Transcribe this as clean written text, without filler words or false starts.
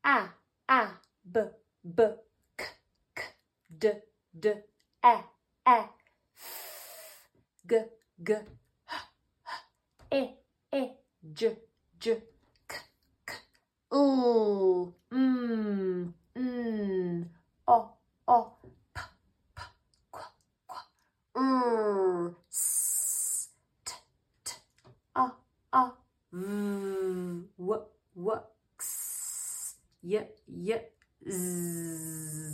a, b, b, k, k, d, d, e, f, g, g, h, h, e, j, j, k, k, o, o, p, p, q, q, s, t, t, v, w, x, y, z.